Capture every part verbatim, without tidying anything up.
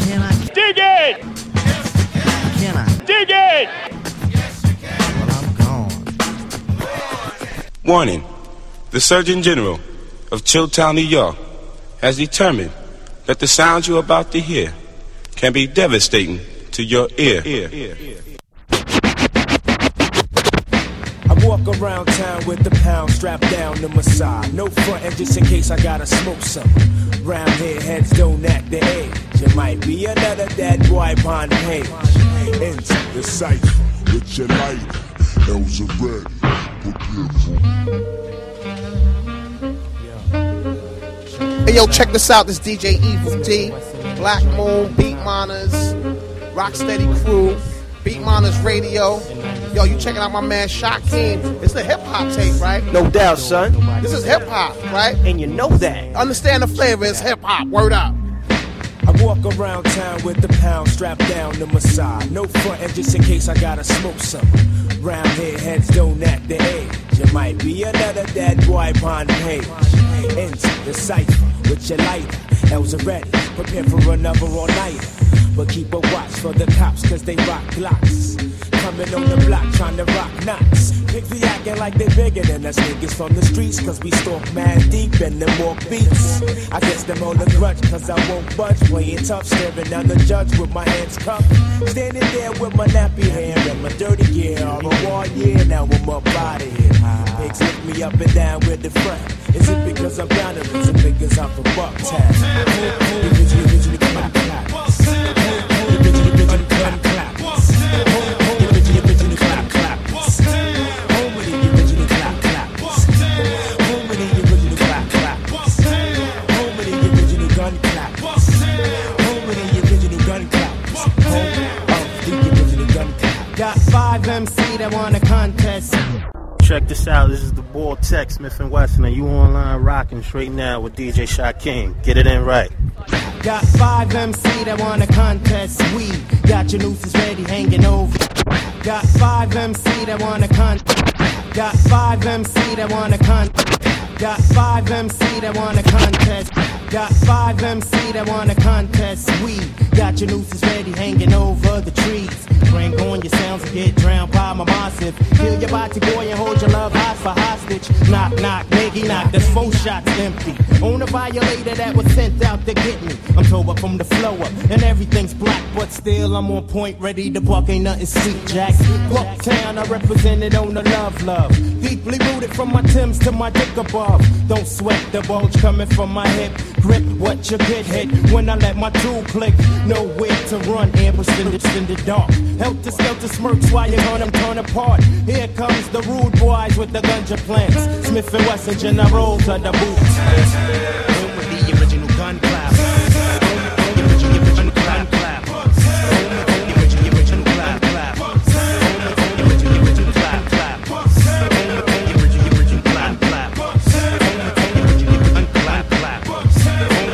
Can I? Dig it! Can I? Dig it! Well, I'm gone. Warning. The Surgeon General of Chilltown, New York has determined that the sounds you're about to hear can be devastating to your ear. ear, ear, ear. I walk around town with the pound strapped down to my side. No front end just in case I gotta smoke something. Round here heads don't act the age. You might be another dead boy upon the page. Into the cipher with your lighter. L's are ready. Prepare for. Hey yo, check this out. This D J Evil D, Black Moon, Beat Miners, Rocksteady Crew, Beat Miners Radio. Yo, you checking out my man Shaquem. It's a hip hop tape, right? No doubt, son. This is hip hop, right? And you know that. Understand the flavor is hip hop. Word up. I walk around town with the pound strapped down to my side. No front end just in case I gotta smoke something. Round here heads don't act the age. You might be another dead boy upon the page. Into the cipher with your lighter. L's are ready. Prepare for another all-nighter. But keep a watch for the cops cause they rock blocks. Coming on the block trying to rock knots. Pigs be acting like they bigger than us niggas from the streets cause we stalk mad deep in them walk beats. I guess them on the grudge cause I won't budge. Playing tough, staring down the judge with my hands cupped. Standing there with my nappy hair and my dirty gear. All the war year, now I'm up out of here. Pigs lift me up and down with the front. Is it because I'm down or is it because I'm from Bucktown? Originally, originally, clap, clap. Originally, originally, clap, clap. Originally, originally, clap, clap. Home with the original clap, clap. Home with the original clap, clap. Home with the original gun clap. Home with the original gun clap. Home of the original gun clap. Got five M C that won a contest. Check this out, this is the Ball Tech, Smith and Wesson, and you online rocking straight now with D J Shaquem. Get it in right. Got five M C that won a contest. We got your nooses ready, hanging over. Got five M C that won a contest. Got five M C that won a contest. Got five M C that won a contest. Got five M C that won a contest. We got your nooses ready, hanging over the trees. Bring on your sounds and get drowned by my massive. Kill your body boy and hold your love high for hostage. Knock, knock, nigga, knock. There's four shots empty. On a violator that was sent out to get me. I'm told up from the flow up and everything's black, but still I'm on point, ready to buck. Ain't nothing sweet, Jack. Bucktown, I represented on the love, love. Deeply rooted from my Timbs to my dick above. Don't sweat the bulge coming from my hip. Grip what you get hit when I let my tool click. Nowhere to run, ambush in the, in the dark. Helter skelter smirks while you're on them torn apart. Here comes the rude boys with the ganja plants. Smith and Wesson generals of the boots. Home with the original gun clap. Home with the original gun clap. Home with the original gun clap. Home with the original original clap clap. Home with the original original clap clap. Home with the original gun clap clap. Home with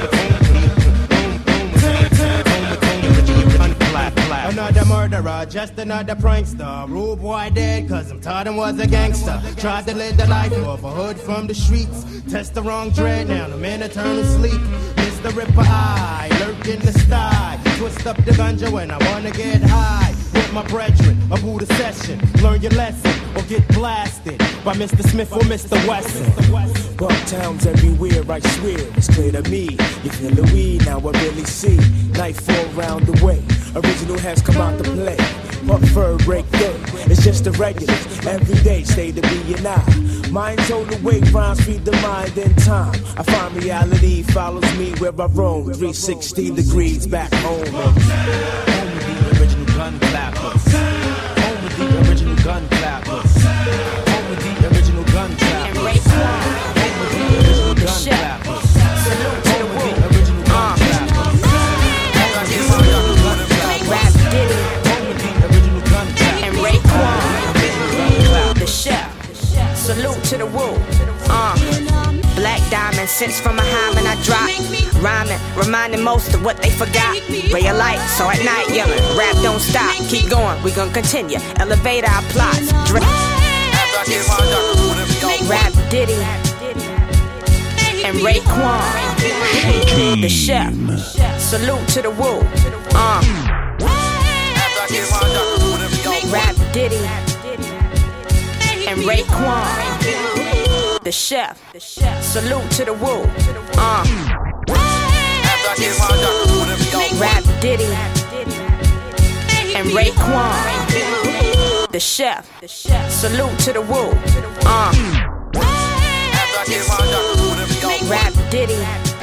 the original gun clap clap. Another murderer, just another prankster. Rude boy dead, cause I'm taught him was a gangster. Tried to live the life of a hood from the streets. Test the wrong dread, now I'm in eternal sleep. Mister Ripper Eye, lurk in the sty. Twist up the ganja when I wanna get high. With my brethren, a Buddha session. Learn your lesson or get blasted by Mister Smith or Mister Wesson. Bucktown's everywhere, I swear, it's clear to me. You feel the weed, now I really see. Nightfall round the way, original has come out to play. But fur break day, it's just the regulars. Every day, stay to be and I. Mind told the way, rhymes feed the mind in time. I find reality follows me where I roam. three sixty degrees back home. Home with the original gun clappers. Home with the original gun clappers. Home with the original gun clappers. Home with the original gun clappers. Home with the original gun clappers. Home with the original gun clappers. And Raekwon, the chef. Salute to the woo. Uh, Black diamond, sense from a hymen I drop. Rhyming, reminding most of what they forgot. Ray of light, so at night yelling. Rap don't stop, keep going, we gon' continue. Elevate our plots. Dra- Rap Diddy and Raekwon, the chef. Salute to the woo. Uh. Rap Diddy and Raekwon, the chef. Salute to the woo. Uh. Rap Diddy and Raekwon, the chef. Salute to the woo. Uh. Rap Diddy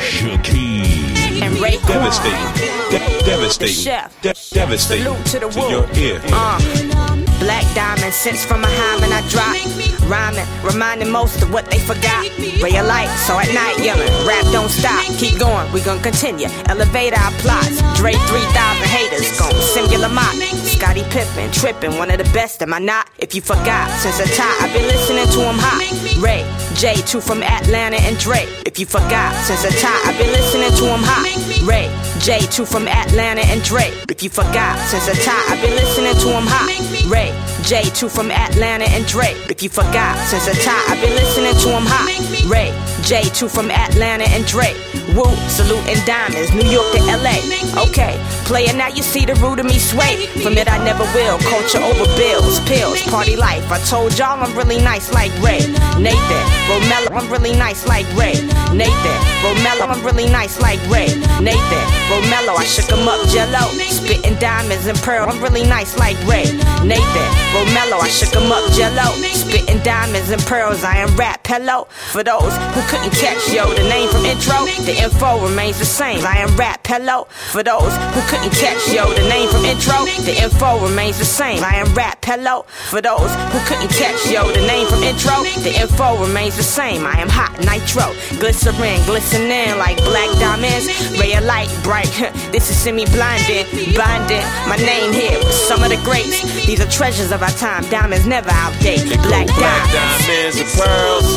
and Raekwon, Devastating, De- devastating, the chef. De- devastating Salute to the to woo. your ear. Uh. Black diamond, sense from a hymen I drop. Rhyming, reminding most of what they forgot. Ray of light, so at night yelling. Rap don't stop, keep going, we gon' continue. Elevate our plots. Dre three thousand haters, gon' singular mock. Scottie Pippen, trippin', one of the best, am I not? If you forgot, since the top, I've been listening to him hot. Ray, J two from Atlanta and Dre. If you forgot, since the top, I've been listening to him hot. Ray, J two from Atlanta and Dre. If you forgot, since the top, I've been listening to him hot. Ray, J two from Atlanta and Dre. If you forgot, since the top, I've been listening to him hot. Ray, J two from Atlanta and Dre. Woo, saluting diamonds, New York to L A. Okay, player, now you see the root of me sway. From it I never will, culture over bills, pills, party life. I told y'all I'm really nice like Ray. Nathan, Romello, I'm really nice like Ray. Nathan, Romello, I'm really nice like Ray. Nathan, Romello, I shook him up jello. Spitting diamonds and pearl, I'm really nice like Ray. Nathan, Romello, I shook him up jello. Spitting diamonds and pearls, I am rap hello. For those who couldn't catch yo, the name from intro, the info remains the same. I am rap hello. For those who couldn't catch yo, the name from intro, the info remains the same. I am rap hello. For those who couldn't catch yo, the name from intro, the info remains the same. I am hot nitro, glycerin, glistening like black diamonds. Ray of light, bright. This is semi-blinding, binding my name here with some of the greats. These are treasures of our time. Diamonds never outdate. Black, black diamonds. diamonds and pearls.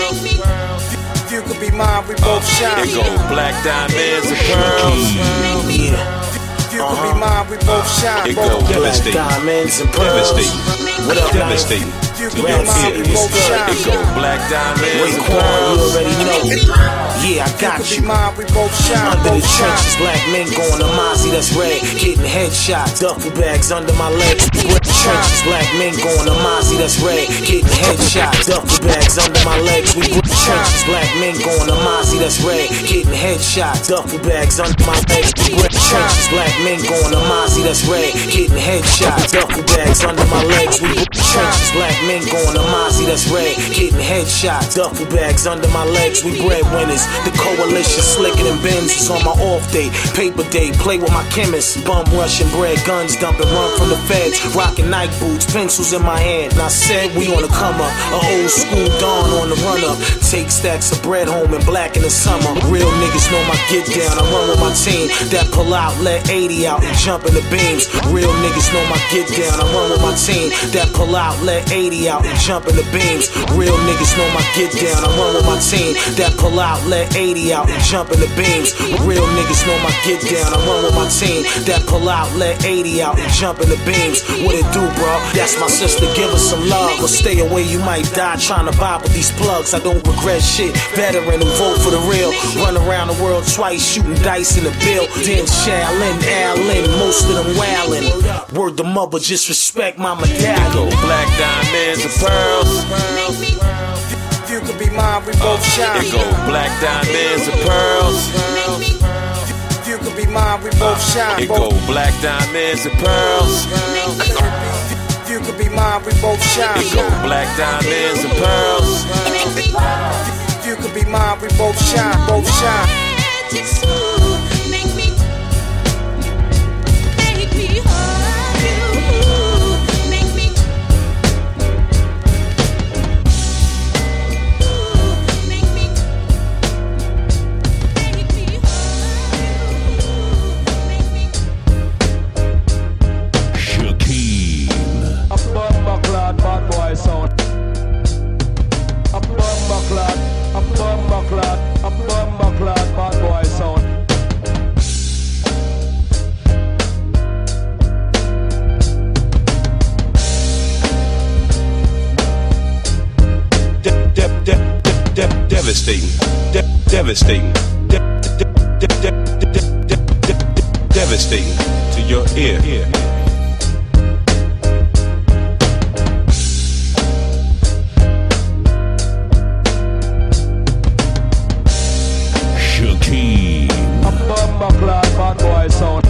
You could be mine, we both shine. It go black diamonds and pearls. Yeah. You could be mine, we both shine. It go devastating, Diamonds and pearls. devastating, What up, devastating You to could your be mine, we ear. both shine. It go black diamonds and Raekwon, you pearls. already know. Yeah, I You got could you. be mine, we both shine. Under the Both shine. trenches, black men going to Mozzie, that's red. Getting headshots, duffel bags under my legs. Trenches, black men going to Mozzie, that's red. Getting headshots, duffel bags under my legs. We rip trenches, black men going to Mozzie, that's red. Getting headshots, duffel bags under my legs. We rip trenches, black men going to Mozzie, that's red. Getting headshots, duffel bags under my legs. We rip trenches, black men going to Mozzie, that's red. Getting headshots, duffel bags under my legs. We breadwinners, the coalition slicker than Benz. It's on my off day, paper day. Play with my chemists, bum rushing bread, guns dumping, run from the feds. Rocking Nike boots, pencils in my hand. And I said we on the come up, a old school dawn on the run up. Take stacks of bread home and black in the summer. Real niggas know my get down. I run with my team that pull out, let eighty out and jump in the beams. Real niggas know my get down. I run with my team that pull out, let eighty out and jump in the beams. Real niggas know my get down. I run with my team that pull out, let eighty out and jump in the beams. Real niggas know my get down. I run with my team that pull out, let eighty out and jump in the beams. What it do, bro? That's my sister. Give us some love or stay away. You might die trying to vibe with these plugs. I don't regret shit. Veteran who vote for the real. Run around the world twice, shooting dice in the bill. Then Shaolin, Allen, most of them wildin'. Word the mother, just respect my It go medallion. black diamonds and pearls. You could be mine, we both shine. It go black diamonds and pearls. You could be mine, we both shine. It go black diamonds and pearls. You could be mine, we both shine. It go black diamonds and pearls. You could be mine, we both shine, both shine. A bumper clad bad boy sound. A bumper clad, a bumper clad, a bumper clad bad boy sound. De- de- de- de- de- devastating, de- devastating, de- de- de- de- de- de- de- de- devastating, to your ear. A bumper clad bad boy sound.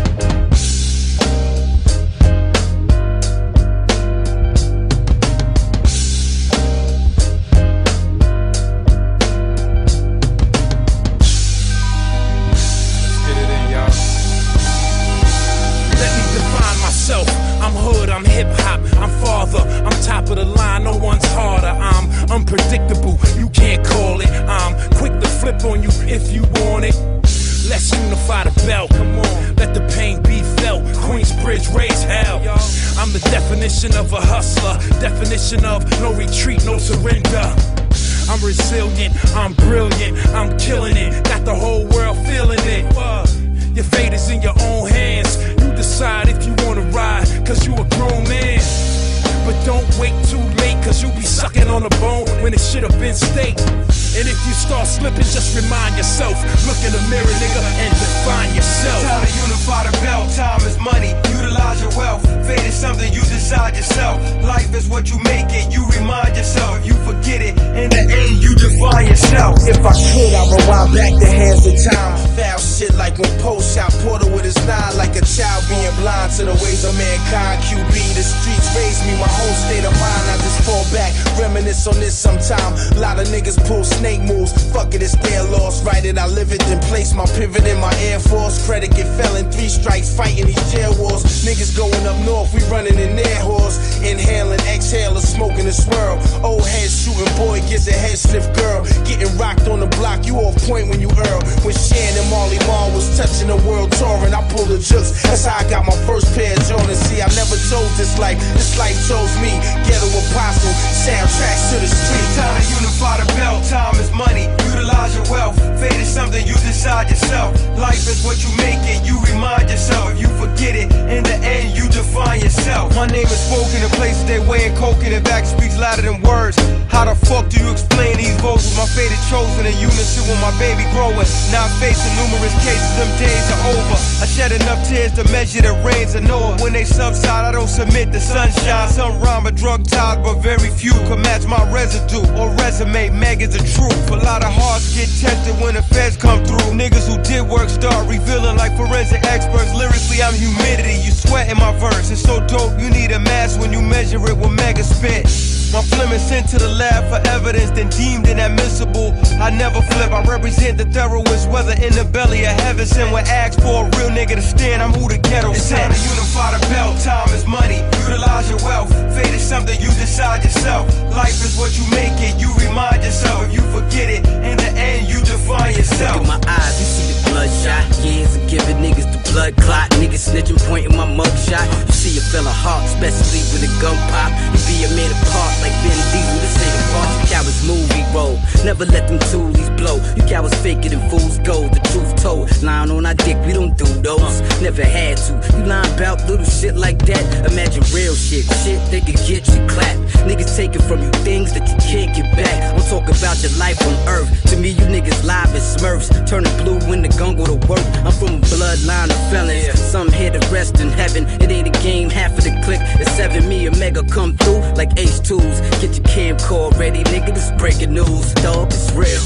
I'm hood, I'm hip-hop, I'm father, I'm top of the line, no one's harder. I'm unpredictable, you can't call it. I'm quick to flip on you if you want it. Let's unify the belt, come on, let the pain be felt. Queensbridge, raise hell. I'm the definition of a hustler, definition of no retreat, no surrender. I'm resilient, I'm brilliant, I'm killing it, got the whole world feeling it. Your fate is in your own hands. You decide if you wanna ride, cause you a grown man. But don't wait too late, cause you be sucking on the bone when it should have been steak. And if you start slipping, just remind yourself. Look in the mirror, nigga, and define yourself. Time to unify the belt, time is money. Utilize your wealth, fate is something you decide yourself. Life is what you make it, you remind yourself. You forget it, in the end you define yourself. If I could, I'd rewind back the hands of time. Foul shit like when Poe shot Porter with his nine. Like a child being blind to the ways of mankind. Q B, the streets raised me, my whole state of mind. I just fall back, reminisce on this sometime. A lot of niggas pull snake moves, fuck it, it's their loss. Write it, I live it, then place my pivot in my Air Force. Credit get felon, three strikes, fighting these jail wars. Niggas going up north, we running in their horse. Inhaling, exhaling, smoking the swirl. Old head shooting boy gets a head sniff girl. Getting rocked on the block, you off point when you earl. When Shan and Marley Marl was touching the world touring, I pulled the jukes, that's how I got my first pair of Jordans. See, I never chose this life, this life chose me. Ghetto apostle, soundtracks to the street. Time to unify the belt, time is money. Utilize your wealth, fate is something you decide yourself. Life is what you make it, you remind yourself. If you forget it, in the end you define yourself. My name is spoken in places they weighing coke and back speaks louder than words. How the fuck do you explain these vocals? My fate is chosen in unison with my baby growing. Now facing numerous cases, them days are over. I shed enough tears to measure the rains of Noah. When they subside, I don't submit to sunshine. Some rhyme are drug tied, but very few can match my residue or resume. Meg is the truth. A lot of hearts get tested when the feds come through. Niggas who did work start revealing like forensic experts. Lyrically, I'm humidity. You sweat in my verse. It's so dope, you need a mask when you measure it with mega spit. My phlegm is sent to the lab for evidence, then deemed inadmissible. I never flip, I represent the thoroughest, whether in the belly of heaven sent. When asked for a real nigga to stand, I'm who the ghetto It's sent. time to unify the belt, time is money. Utilize your wealth, fate is something you decide yourself. Life is what you make it, you remind yourself. If you forget it, in the end you define yourself. Look in my eyes, you see the bloodshot. Years of giving niggas the blood clot. Niggas snitching, pointing my mugshot. You see a fella heart, especially when the gun pop. You be a man apart like Vin Diesel, this ain't a boss. Cowards movie role, never let them toolies blow. You cowards fake it and fools go. The truth told, lying on our dick, we don't do those. Never had to. You lying about little shit like that? Imagine real shit, shit they could get you clapped. Niggas taking from you things that you can't get back. I'm talking about your life on earth. To me, you niggas live as Smurfs, turning blue when the gun go to work. I'm from a bloodline of felons. Some here to rest in heaven. It ain't a game, half of the click. It's seven me a mega come through like H twos. Get your camcorder ready, nigga. This breaking news, dog. It's real.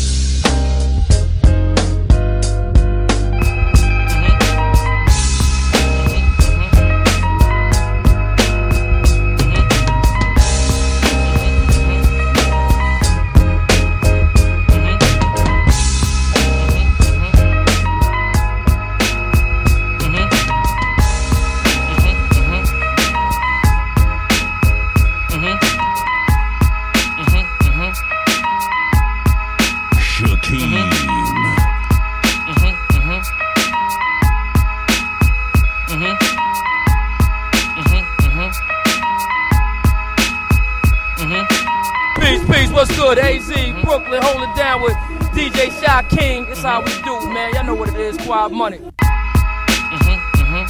What's good, A Z, Brooklyn, hold it down with D J Shy King. It's how we do, man. Y'all know what it is, Quad Money. Mm-hmm, mm-hmm.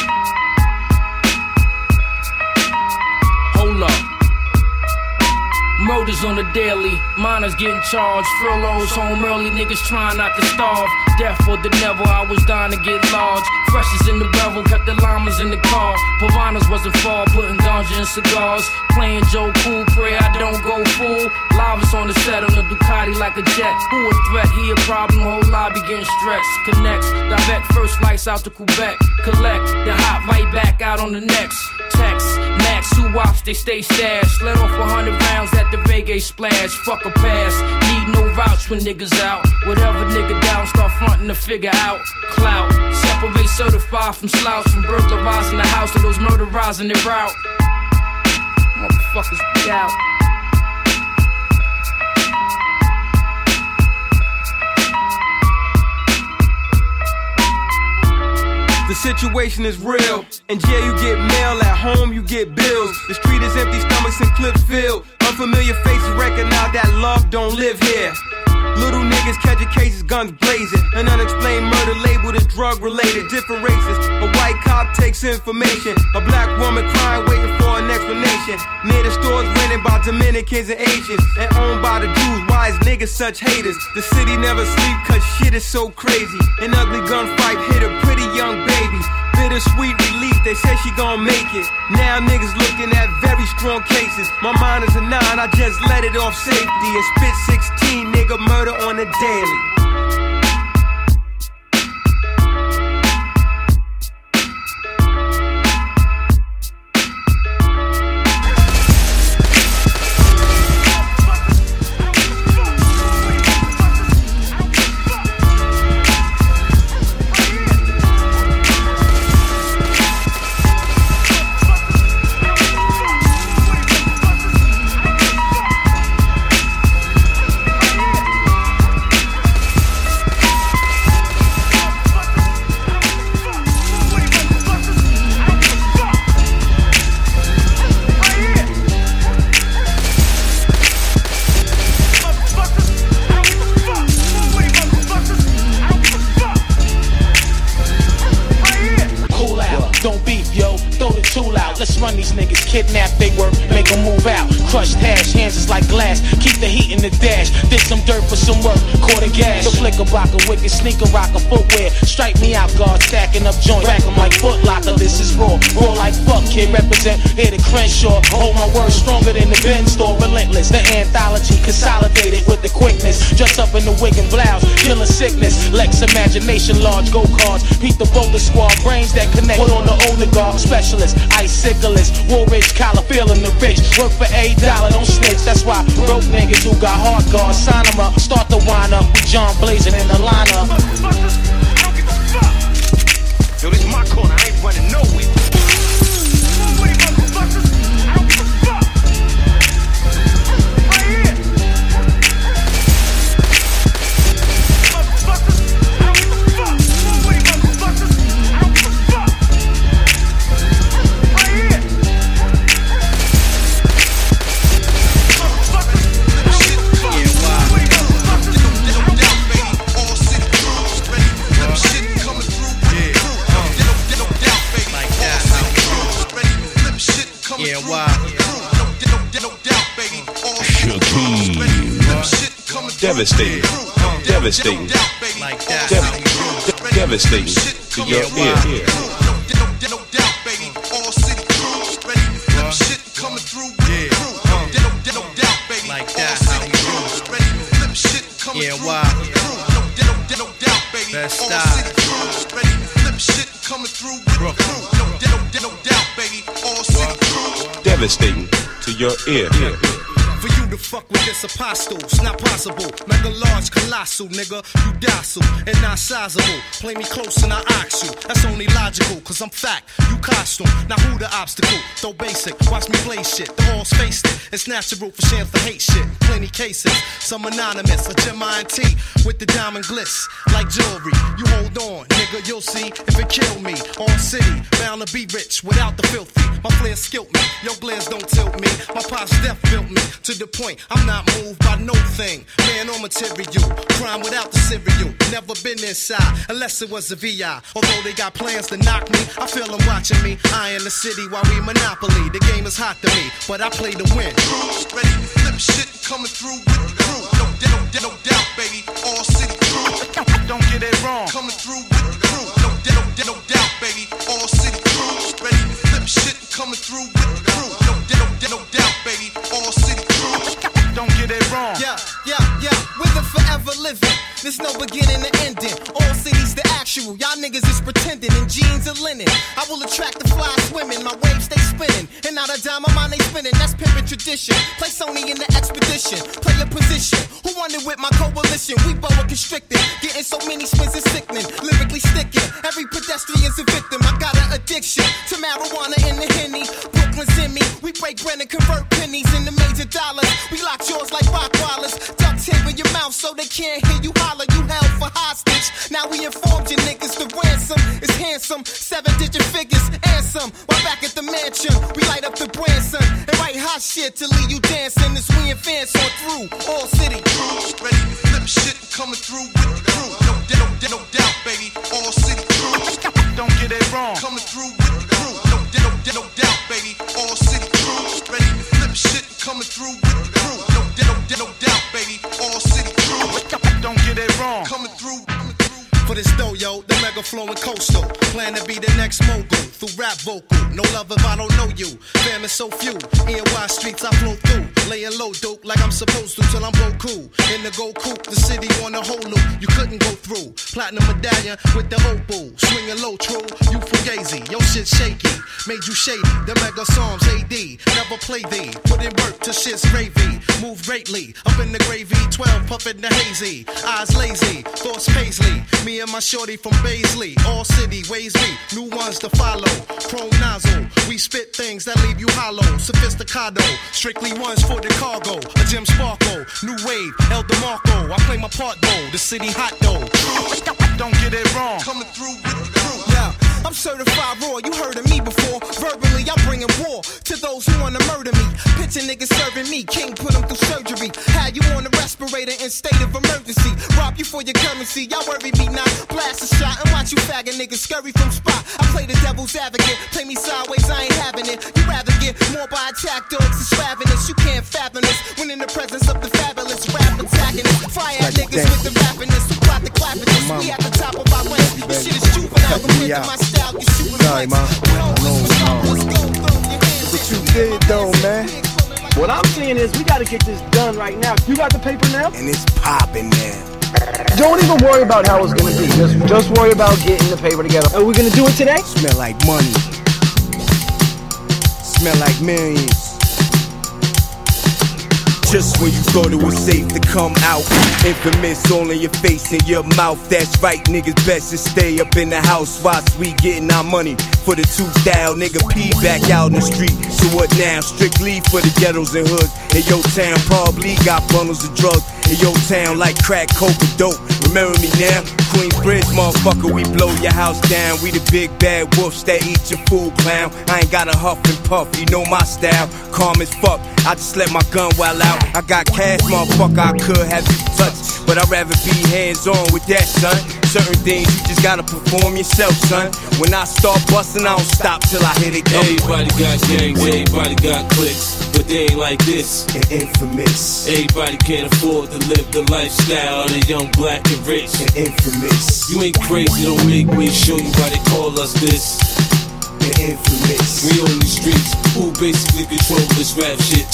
Hold up. Murders on the daily, minors getting charged, furloughs home early, niggas trying not to starve. Death or the never, I was dying to get large. Fresh is in the revel, cut the line Mamas in the car, Piranhas wasn't far, putting ganja in cigars. Playing Joe Cool, pray I don't go fool. Lavas on the set on the Ducati like a jet. Who a threat, he a problem, whole lobby getting stressed. Connects, direct first flights out to Quebec. Collect, the hot right back out on the next. Text, Max, who watch, they stay stashed. Let off a hundred rounds at the reggae splash. Fuck a pass, need no vouch when niggas out. Whatever nigga down, start fronting to figure out. Clout, separate certified from slouch. From burglarizing the house to those murderizing their route. Motherfuckers be out. The situation is real. In jail you get mail, at home you get bills. The street is empty, stomachs and clips filled. Unfamiliar faces recognize that love don't live here. Little niggas catching cases, guns blazing. An unexplained murder labeled as drug related. Different races. A white cop takes information. A black woman crying, waiting for an explanation. Near the stores rented by Dominicans and Asians, and owned by the Jews. Why is niggas such haters? The city never sleep cause shit is so crazy. An ugly gunfight hit a pretty young baby. Bittersweet relief, they say she gon' make it. Now niggas looking at very strong cases. My mind is a nine, I just let it off safety. And spit sixteen, nigga, murder on the daily. Kidnap, they work, make them move out. Crushed hash, hands is like glass. Keep the heat in the dash. Did some dirt for some work, caught a gas. The flicker blocker, wicked sneaker rocker, footwear. Strike me out, guard, stacking up joints. Rack them like Foot Locker, this is raw. Raw like fuck, kid, represent here to Crenshaw. Hold my word stronger than the Ben store. Relentless, the anthology consolidated with the quickness. Dress up in the wig and blouse, killing sickness. Lex imagination, large go cards. Pete the Boulder squad, brains that connect. Put on the older guard, specialist, iciclist. War rich collar, feeling the rich. Work for a dollar, don't snitch. That's why broke niggas who got hard guards sign them up. Start the wind up with John blazing in the lineup. Yo, this is my corner, I ain't running nowhere. Devastating, devastating, Dev- devastating to your ear. Yeah, why? Best style. Devastating to your ear. For you to fuck with this apostle, it's not possible. Mega large, colossal, nigga. You docile and not sizable. Play me close and I ox you. That's only logical, cause I'm fact. You costume. Now who the obstacle? Though basic. Watch me play shit. The halls faced it. It's natural for shams to hate shit. Plenty cases. Some anonymous. A Gemini and T with the diamond glitz. Like jewelry. You hold on, nigga. You'll see if it kill me. All city. Bound to be rich without the filthy. My flair skilled me. Your glares don't tilt me. My pop's death built me. To the point, I'm not moved by no thing. Man or material, crime without the cereal. Never been inside, unless it was a V I. Although they got plans to knock me, I feel them watching me. I in the city while we monopoly. The game is hot to me, but I play to win. Ready to flip shit coming through with the crew. No, no, no doubt, baby. All city crew. Don't get it wrong. Coming through with the crew. No, no, no doubt, baby. All city crew. through with the crew. No doubt, no doubt, baby. All city crew. Don't get it wrong. Yeah, yeah, yeah. With the forever living. There's no beginning to ending. All cities the actual. Y'all niggas is pretending in jeans and linen. I will attract the fly swimming. My waves stay spinning. And not a dime of mine they spinning. That's pimpin' tradition. Play Sony in the expedition. Play your position. Who won it with my coalition? We boa constricted. Getting so many spins is sickening. Lyrically sticking. Every pedestrian's a victim. I got an addiction to marijuana in the Henny. Brooklyn's in me. We break bread and convert pennies into major dollars. We lock yours like Rockwallers. Duct tape in your mouth so they can't hear you holler. You held for hostage. Now we informed you niggas the ransom is handsome. Seven digit figures and some. While back at the mansion, we light up the Branson and write hot shit to leave you dancing as we advance on through all city. Ready to flip shit coming through with the crew. No doubt, no, no doubt, baby. All city crew. Don't get it wrong. Coming through with the crew. No doubt, no, no doubt, baby. All city crew. Ready to flip shit coming through with the crew. No doubt, no, no doubt, baby. All city crew. Don't get it wrong. Coming through. For this dough, yo, the mega flowing coastal. Plan to be the next mogul through rap vocal. No love if I don't know you. Fam is so few. N Y streets I flow through. Laying low dope like I'm supposed to till I'm Goku. In the go coupe, the city on a whole loop. You couldn't go through. Platinum medallion with the opal. Swinging low, true. You fugazi. Yo shit shaky. Made you shady. The mega psalms A D. Never play thee. Put in work to shit's gravy. Move greatly. Up in the gravy. twelve puffin' the hazy. Eyes lazy. Thoughts paisley. Me and my shorty from Baisley, all city ways me, new ones to follow. Chrome nozzle, we spit things that leave you hollow. Sophisticado, strictly ones for the cargo. A Jim Sparkle, new wave, El DeMarco. I play my part though, the city hot though. Don't get it wrong. Coming through with the crew. Yeah, I'm certified raw. You heard of me before. Verbally, I'm bringing war to those who wanna murder me. Picture niggas serving me, king put them through surgery. Had you on a respirator in state of emergency. Rob you for your currency. Y'all worry me not. Blast a shot and watch you faggot niggas scurry from spot. I play the devil's advocate. Play me sideways, I ain't having it. You rather get more by attack dogs and ravenous. You can't fathom this when in the presence of the fabulous rap antagonist. Fire at niggas with the rappiness. Who plot the clapping this? We at the top of our range. This shit is juvenile compared to my style. You shooting Sorry, man. What you did though, man? What I'm saying is we gotta get this done right now. You got the paper now? And it's popping now. Don't even worry about how it's gonna be. Just, just worry about getting the paper together. Are we gonna do it today? Smell like money. Smell like millions. Just when you thought it was safe to come out, infamous all in your face and your mouth. That's right, niggas best to stay up in the house whilst we getting our money for the two style. Nigga P back out in the street. So what now? Strictly for the ghettos and hoods. In your town probably got bundles of drugs. In your town like crack, coke, and dope. Remember me now? Queensbridge, motherfucker, we blow your house down. We the big bad wolves that eat your food, clown. I ain't got a huff and puff, you know my style. Calm as fuck, I just let my gun while out. I got cash, motherfucker, I could have you touched, but I'd rather be hands-on with that, son. Certain things you just gotta perform yourself, son. When I start busting, I don't stop till I hit it. Everybody got gangs, everybody got cliques, but they ain't like this. And infamous. Everybody can't afford to live the lifestyle of the young, black, and rich. And infamous. You ain't crazy, don't make me show you why they call us this. And infamous. We on these streets, who basically control this rap shit.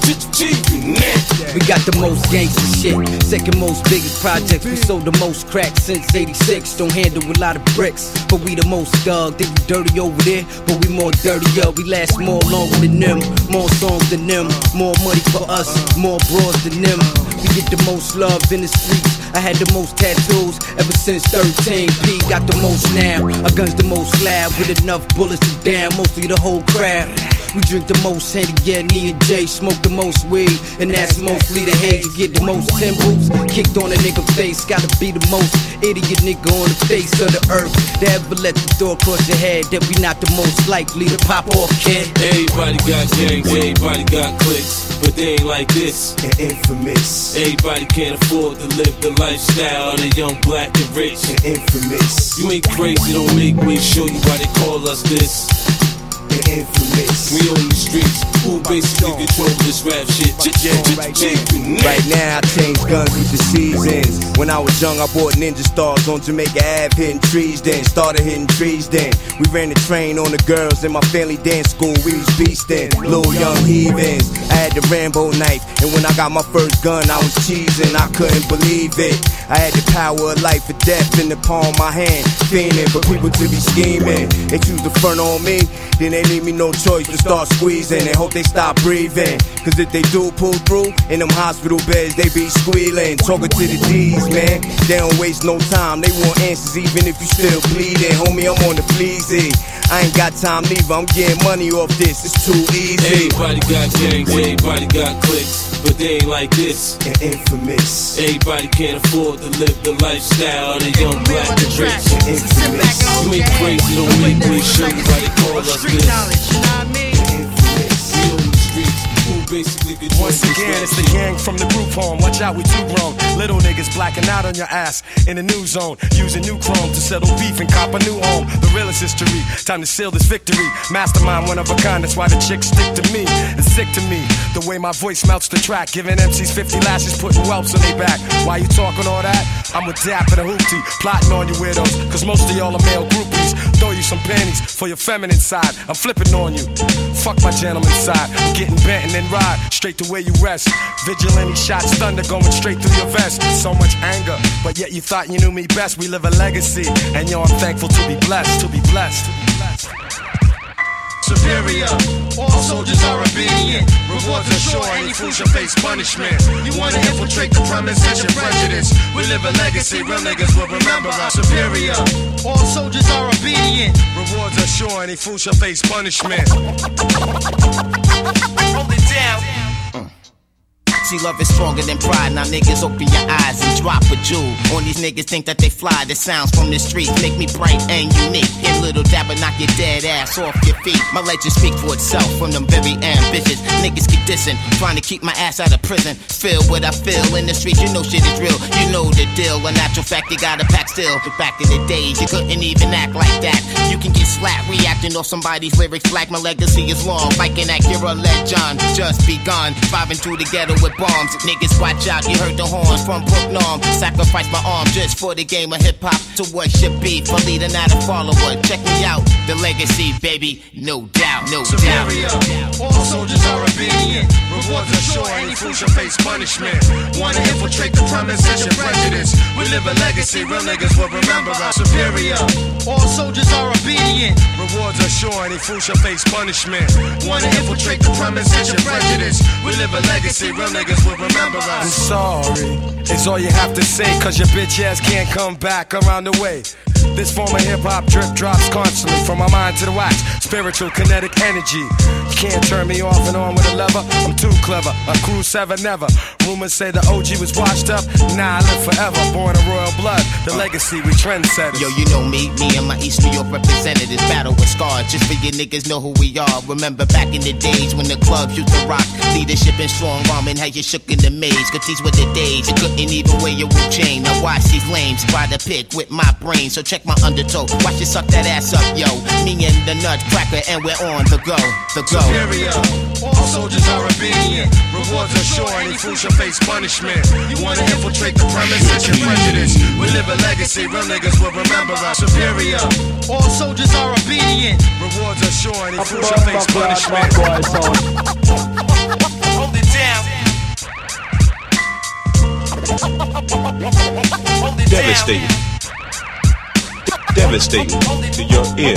We got the most gangsta shit, second most biggest projects. We sold the most crack since eighty-six. Don't handle a lot of bricks, but we the most dug. They be dirty over there, but we more dirtier. We last more longer than them, more songs than them, more money for us, more bras than them. We get the most love in the streets. I had the most tattoos ever since thirteen. P got the most now. Our guns the most loud with enough bullets to down mostly the whole crowd. We drink the most Henny, yeah, me and Jay smoke the most weed, and that's mostly the hate. You get the most timbals kicked on a nigga face. Gotta be the most idiot nigga on the face of the earth to ever let the door cross your head. That we not the most likely to pop off, kid. Everybody got gangs, everybody got cliques, but they ain't like this. And infamous. Everybody can't afford to live the lifestyle of the young, black, and rich. And infamous. You ain't crazy, don't make me show you why they call us this. And infamous. We on the streets, who basically control this rap shit? Right now I change guns with the seasons. When I was young I bought Ninja Stars on Jamaica Ave, hitting trees then. Started hitting trees then. We ran the train on the girls in my family dance school. We was beastin', little young heathens. I had the Rambo knife, and when I got my first gun I was cheesing. I couldn't believe it. I had the power of life or death in the palm of my hand, fiending for people to be scheming. They choose to front on me, then they leave me no choice to start squeezing and hope they stop breathing. Cause if they do pull through, in them hospital beds they be squealing. Talking to the D's, man, they don't waste no time. They want answers even if you still bleeding. Homie, I'm on the fleazy. I ain't got time neither, I'm getting money off this, it's too easy. Everybody got gangs, everybody got cliques, but they ain't like this. And infamous. Everybody can't afford to live the lifestyle of the young black and rich. And infamous. You ain't crazy, don't make me sure everybody call us this. Once again, it's the gang from the group home. Watch out, we too grown. Little niggas blacking out on your ass in the new zone. Using new chrome to settle beef and cop a new home. The realest history, time to seal this victory. Mastermind, one of a kind, that's why the chicks stick to me. It's sick to me, the way my voice melts the track. Giving M Cs fifty lashes, putting whelps on their back. Why you talking all that? I'm with Dap and a hoopty, plotting on you weirdos. Cause most of y'all are male groupies. Throw you some panties for your feminine side. I'm flipping on you. Fuck my gentleman side. I'm getting bent and then ride straight to where you rest. Vigilante shots, thunder going straight through your vest. So much anger, but yet you thought you knew me best. We live a legacy, and yo, I'm thankful to be blessed, to be blessed, to be blessed. Superior, all soldiers are obedient. Rewards are sure, any fool shall face punishment. You wanna infiltrate the premise, that's your prejudice. We live a legacy, real niggas will remember us. Superior, all soldiers are obedient. Rewards are sure, any fool shall face punishment. Hold it down. See, love is stronger than pride. Now niggas open your eyes and drop a jewel on these niggas. Think that they fly. The sounds from the street make me bright and unique. Hit little dabber, knock your dead ass off your feet. My legend speak for itself from them very ambitious niggas keep dissing, trying to keep my ass out of prison. Feel what I feel in the streets. You know shit is real. You know the deal. A natural fact, you gotta pack still. But back in the days, you couldn't even act like that. You can get slapped reacting off somebody's lyrics. Black, my legacy is long. Like an Acura legend, just begun. Driving through the ghetto with bombs. Niggas watch out, you heard the horns from Brook Norm. Sacrifice my arm just for the game of hip hop. To what should be for leader, not a follower. Check me out, the legacy, baby, no doubt, no Superior. doubt. All soldiers are obedient. Rewards are sure, any fool shall face punishment. Wanna infiltrate the premise, that's your prejudice. We live a legacy, real niggas will remember us. Superior. All soldiers are obedient. Rewards are sure, any fool shall face punishment. Wanna infiltrate the premise, that's your prejudice. We live a legacy, real niggas will remember us. I'm sorry, it's all you have to say, cause your bitch ass can't come back around the way. This form of hip-hop drip drops constantly from my mind to the wax. Spiritual kinetic energy. You can't turn me off and on with a lever. I'm too clever, a crew seven never. Rumors say the O G was washed up. Nah, I live forever, born of royal blood. The legacy, we trendsetters. Yo, you know me, me and my East New York representatives battle with scars. Just for you niggas know who we are. Remember back in the days when the clubs used to rock. Leadership and strong arming had you shook in the maze. Cause these were the days you couldn't even wear your Wu chain. Now watch these lames try to pick with my brain. So check my undertow, watch you suck that ass up, yo. Me and the nutcracker, and we're on the go, the go. Superior, all soldiers are obedient. Rewards are sure, any fool shall face punishment. You wanna infiltrate the premise, that's your prejudice. We live a legacy, real niggas will remember us. Superior, all soldiers are obedient. Rewards are sure, any fool shall face punishment. Hold it down. Hold it Devastating. down. Devastating to your ear.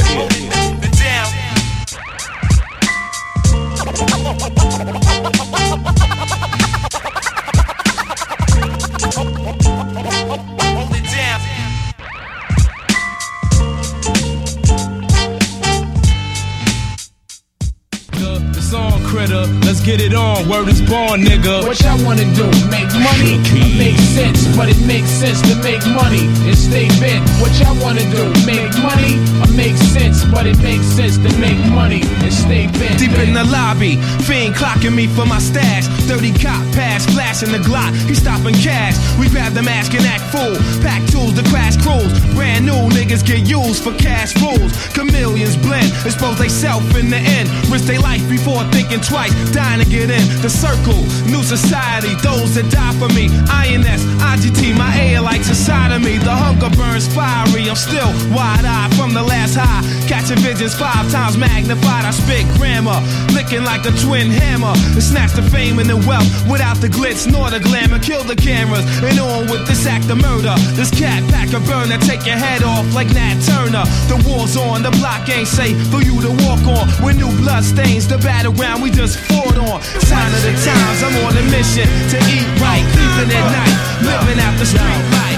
The song Critter, let's get it on, word is born, nigga. What y'all wanna do? Make money? Make sense, but it makes sense to make money and stay bent. What y'all wanna do? Make money? Or make sense, but it makes sense to make money. money and stay bent. Deep in the lobby, fiend clocking me for my stash. Dirty cop pass, flashing the Glock. He stopping cash. We grab the mask and act fool. Pack tools to crash crews. Brand new niggas get used for cash rules. Chameleons blend, expose they self in the end. Risk their life before thinking twice. Dying to get in the circle. New society, those that die for me. I N S, I G T, my A like inside of me. The hunger burns fiery. I'm still wide-eyed from the last high. Catching visions five times magnified. I spit grammar, licking like a twin hammer. And snatch the fame and the wealth without the glitz nor the glamour. Kill the cameras and on with this act of murder. This cat pack a burner, take your head off like Nat Turner. The war's on, the block ain't safe for you to walk on. With new blood stains, the battleground we just fought on. Sign of the times, I'm on a mission to eat right, sleeping at night, living out the street life.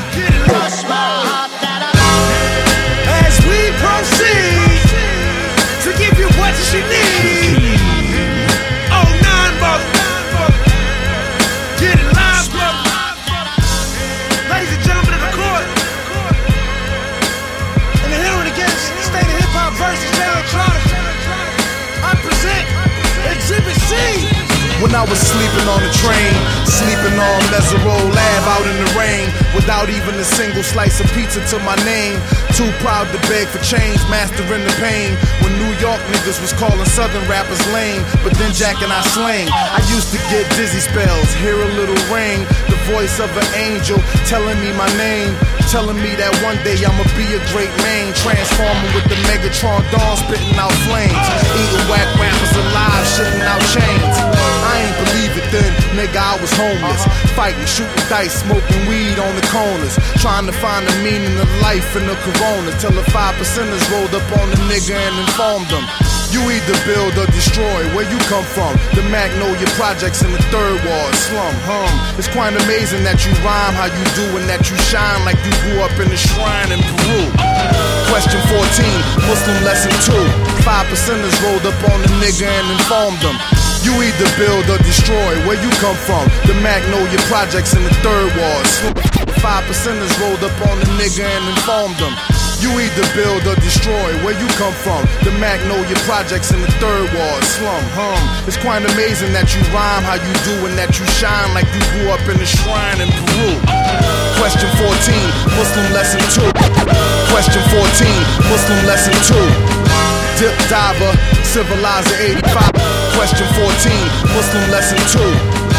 As we proceed to give you what you need. Oh, nine, brother. Get it live, brother. Ladies and gentlemen of the court. And the hearing against State of Hip Hop versus Jay Electronica. I present Exhibit C. When I was sleeping on the train, sleeping on Mesereau Lab out in the rain, without even a single slice of pizza to my name. Too proud to beg for change, mastering the pain. When New York niggas was calling Southern rappers lame, but then Jack and I slang. I used to get dizzy spells, hear a little ring, the voice of an angel telling me my name, telling me that one day I'ma be a great man, transforming with the Megatron dawn, spitting out flames, eating whack rappers alive, shitting out chains. I ain't believe it then, nigga, I was homeless. Fighting, shooting dice, smoking weed on the corners. Trying to find the meaning of life in the corona. Till the five percenters rolled up on the nigga and informed them. You either build or destroy, where you come from. The Magnolia Projects in the third ward, slum, hum. It's quite amazing that you rhyme how you do and that you shine like you grew up in a shrine in Peru. Question fourteen, Muslim lesson two. Five percenters rolled up on the nigga and informed them. You either build or destroy, where you come from. The Magnolia Projects in the third ward. Five percenters rolled up on the nigga and informed them. You either build or destroy, where you come from. The Magnolia Projects in the third ward, slum, hum. It's quite amazing that you rhyme how you do and that you shine like you grew up in a shrine in Peru. Question fourteen, Muslim lesson two. Question fourteen, Muslim lesson two. Dip diver, civilizer eighty-five. Question fourteen, Muslim lesson two.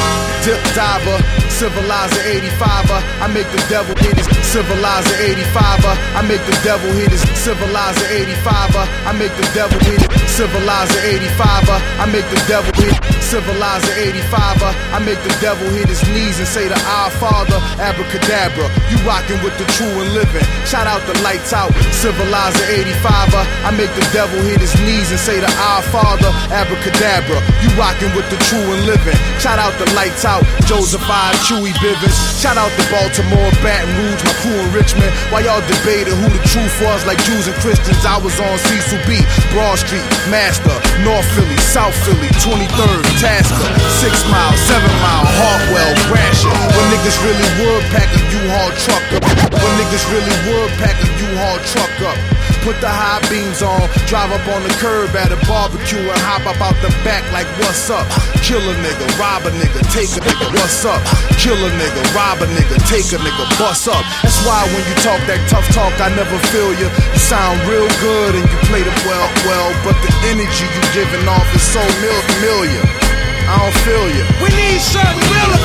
Dip diver, civilizer eighty-fiver. I make the devil hit his civilizer eighty-fiver. I make the devil hit his civilizer eighty-fiver. I make the devil hit it, civilizer eighty-fiver. I make the devil hit civilizer eighty-fiver. I make the devil hit his knees and say to our Father, abracadabra. You rockin' with the true and living. Shout out the lights out, civilizer eighty-fiver. I make the devil hit his knees and say to our Father, abracadabra. You rockin' with the true and living. Shout out the lights out, Joseph I, Chewy Bivens. Shout out to Baltimore, Baton Rouge, my crew in Richmond. While y'all debated who the truth was like Jews and Christians, I was on Cecil B, Broad Street, Master, North Philly, South Philly, twenty-third, Tasker, Six Mile, Seven Mile, Hartwell, Gratiot. When niggas really would pack a U-Haul truck up. When niggas really would pack a U-Haul truck up. Put the high beams on, drive up on the curb at a barbecue and hop up out the back like what's up? Kill a nigga, rob a nigga, take a nigga, what's up? Kill a nigga, rob a nigga, take a nigga, bust up. That's why when you talk that tough talk, I never feel you. You sound real good and you play the well, well, but the energy you giving off is so mil- familiar. I don't feel you. We need something realer.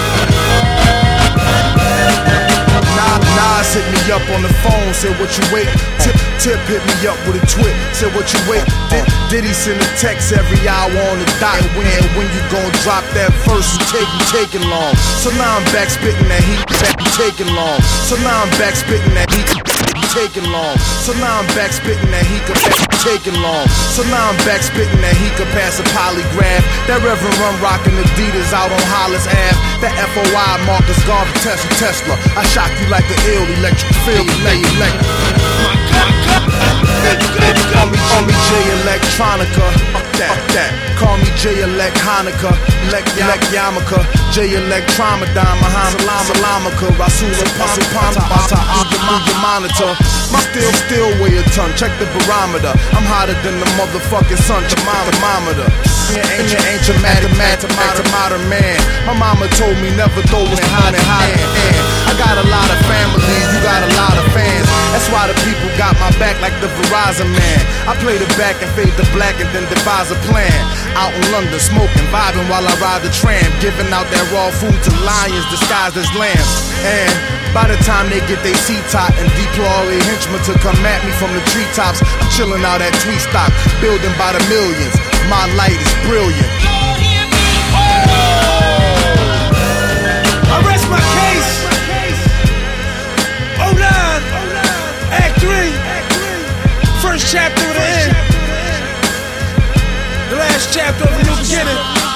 Nas hit me up on the phone, said what you wait. Tip, Tip hit me up with a twit, said what you wait. Did, did he send a text every hour on the dot? And when, when you gon' drop that verse, you take you taking long. So now I'm back spitting that heat, you taking long. So now I'm back spitting that heat, you taking long. So now I'm back spitting that he could taking long. So now I'm back spitting that he could pass a polygraph. That Reverend Run rockin' Adidas out on Hollis Ave. That F O I Marcus Garvey Tesla Tesla. I shock you like an ill electric field, electric. My God. Call me, call me J Electronica. Fuck that, fuck that. Call me J Elect Hanukkah, Lek Lek Yamaka, J Electromadon, Muhammad Salamaka, Rasula Pasu Panta, Bata, your monitor. My still, still weigh a ton, check the barometer. I'm hotter than the motherfucking sun, thermometer. Ancient, ancient, mathematical, modern man. My mama told me never throw it high and high. I got a lot of family, you got a lot of fans. That's why the people got my back like the Verizon man. I play the back and fade the black and then devise a plan. Out in London, smoking, vibing while I ride the tram, giving out that raw food to lions disguised as lambs. And by the time they get their seat top and deploy all their henchmen to come at me from the treetops, I'm chilling out at Tweet Stock, building by the millions. My light is brilliant. I rest my case. oh nine, Act three, first chapter of the end, the last chapter of the new beginning.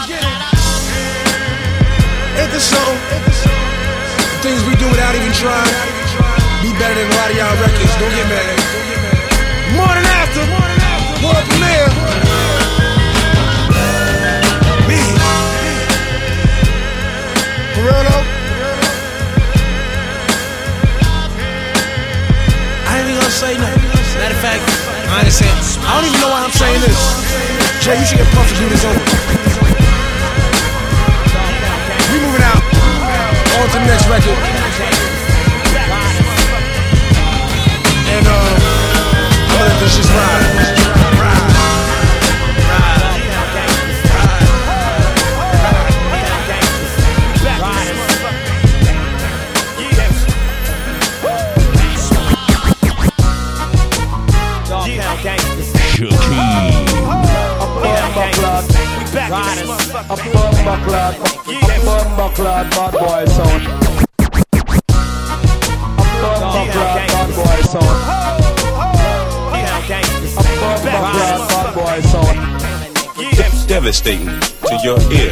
Ain't this something? The things we do without even trying be better than a lot of y'all records. Don't get mad. Morning after, world premiere. Me. For real though? I ain't even gonna say nothing. Matter of fact, I ain't saying. I don't even know why I'm saying this. Jay, you should get pumped to do this over. We moving out. On to the next record. And uh, I'm gonna let this just ride. A bumper clad, a bumper clad bad boy sound. A bumper clad bad boy sound. A bumper clad bad boy sound. Devastating to your ear.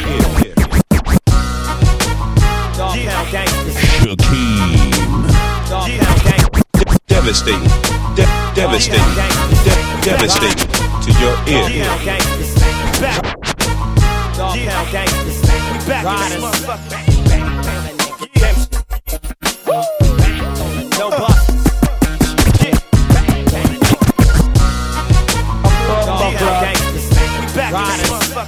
Devastating, De- devastating, De- devastating to your ear. Dogtown gangsters, we back riders. No busters. Dogtown gangsters, we back riders.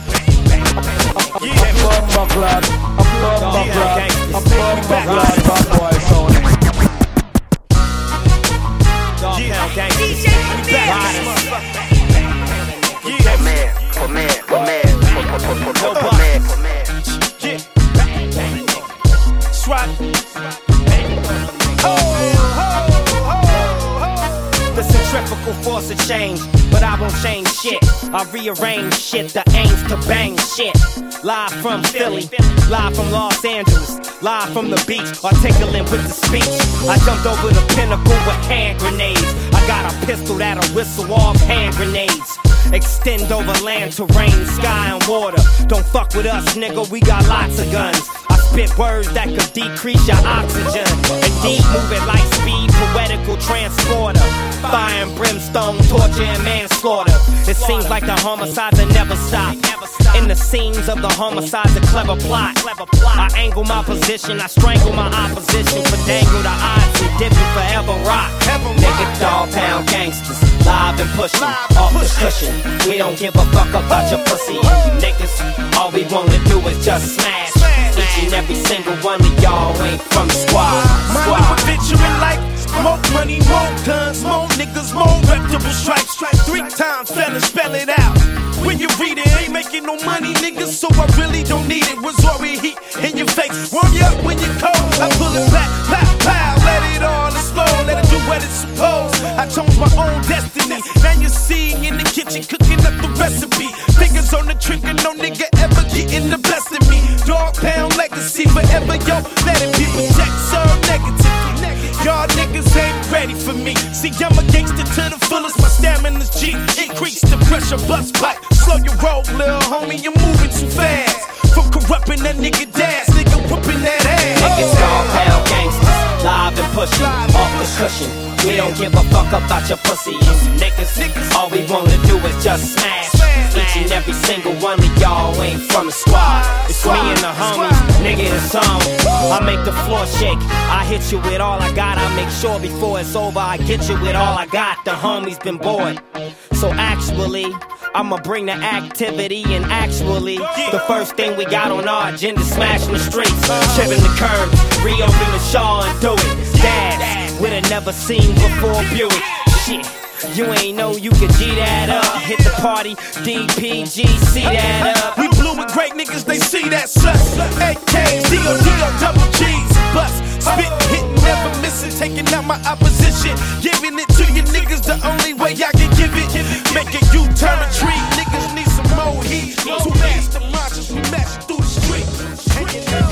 A bumper clad, a bumper clad, a bumper clad bad boy sound. Dogtown gangsters, we back riders. For man, for man, for man. No busters. Yeah. That's right. The centrifugal force of change, but I won't change shit. I rearrange shit, the aims to bang shit. Live from Philly, live from Los Angeles, live from the beach, articulate with the speech. I jumped over the pinnacle with hand grenades. I got a pistol that'll whistle off hand grenades. Extend over land, terrain, sky, and water. Don't fuck with us, nigga, we got lots of guns. I spit words that could decrease your oxygen. Indeed, moving light speed, poetical transporter. Fire and brimstone, torture and manslaughter. It seems like the homicides will never stop. In the scenes of the homicides, a clever plot. I angle my position, I strangle my opposition. For dangle the odds and dip it forever rock. Nigga, dog pound gangsters, live and pushing, off the cushion. We don't give a fuck about your pussy. Niggas, all we wanna do is just smash. Each and every single one of y'all ain't from the squad. My new adventure in life, more money, more guns, more niggas, more reputable stripes. Three times, fella, spell it out. When you read it, ain't making no money, niggas, so I really don't need it. Rosario heat in your face, warm you up when you're cold. I pull it back, pow, pow, let it all explode, let it do what it's supposed. I chose my own destiny, now you're seeing in the kitchen, cooking up the recipe. Fingers on the trigger, no nigga ever getting the best of me. Dog pound legacy forever, yo, letting people check, serve negatively. Y'all niggas ain't ready for me. See, I'm a gangster to the fullest, my stamina's G. Increase the pressure, bust pipe. Slow your roll, lil' homie, you're moving too fast. From corrupting that nigga dash, nigga whooping that ass. Niggas dog pound gangsters, live and pushing, off the cushion. We don't give a fuck about your pussy, you niggas. All we wanna do is just smash. Each and every single one of y'all ain't from the squad. It's me and the homies, nigga, the song. I make the floor shake, I hit you with all I got. I make sure before it's over I get you with all I got. The homies been bored, so actually I'ma bring the activity, and actually the first thing we got on our agenda, smashing the streets, chipping the curb, reopen the Shaw and do it. Dads with a never seen before Buick. Shit, you ain't know you could G that up. Hit the party, D P G, see that up. We blew with great niggas, they see that sus. A K, D O D O, double G's, bust. Spit, hitting, never missing, taking out my opposition. Giving it to you niggas the only way I can give it. Make a U-turn retreat, niggas need some more heat. Two master monsters, we mash through the street. Hanging out.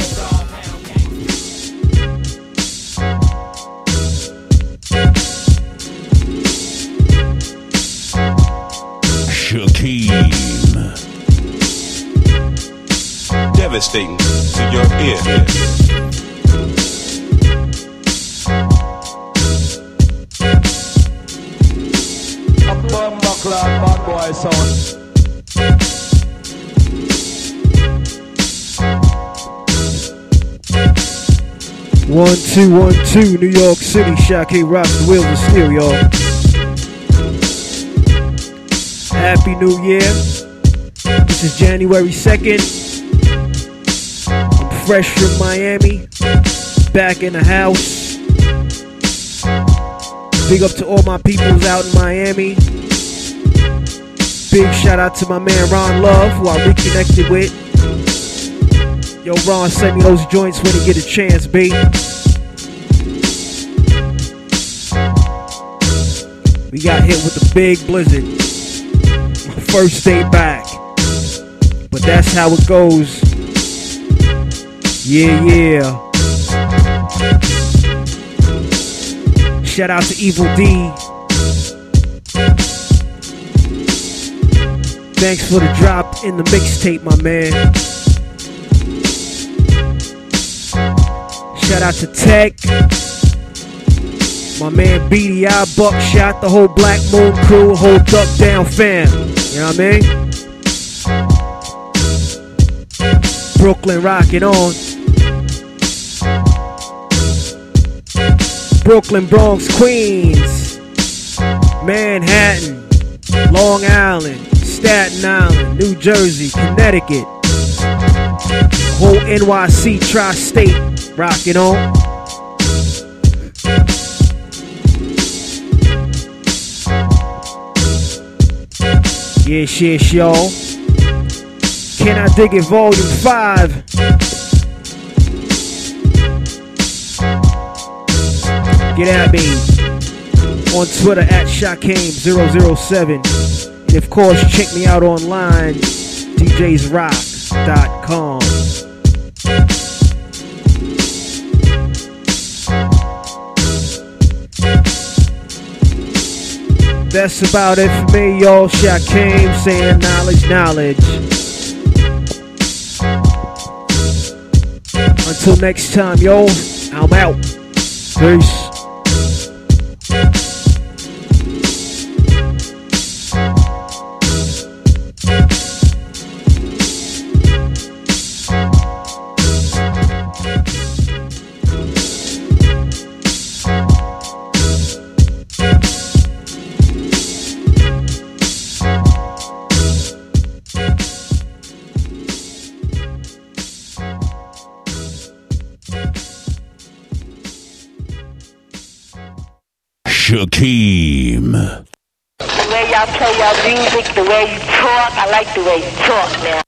Shakeem. Devastating to your ear. A bumper clad bad boy sound. One, two, one, two, New York City, Shakeem rocks the wheels of steel, y'all. Happy New Year. This is January second. I'm fresh from Miami, back in the house. Big up to all my peoples out in Miami. Big shout out to my man Ron Love, who I reconnected with. Yo, Ron, send me those joints when you get a chance, B. We got hit with a big blizzard. My first day back. But that's how it goes. Yeah, yeah. Shout out to Evil D. Thanks for the drop in the mixtape, my man. Shout out to Tech, my man B D I, Buckshot, the whole Black Moon crew, whole Duck Down fam. You know what I mean? Brooklyn rocking on. Brooklyn, Bronx, Queens, Manhattan, Long Island, Staten Island, New Jersey, Connecticut, whole N Y C tri-state rocking on. Yes, yes, y'all. Can I Dig It Volume five? Get at me on Twitter at Shakeem zero zero seven. And of course, check me out online, D Js rock dot com. That's about it for me, y'all. Shakeem saying knowledge, knowledge. Until next time, y'all, I'm out. Peace. Shakeem. The way y'all play y'all music, the way you talk, I like the way you talk now.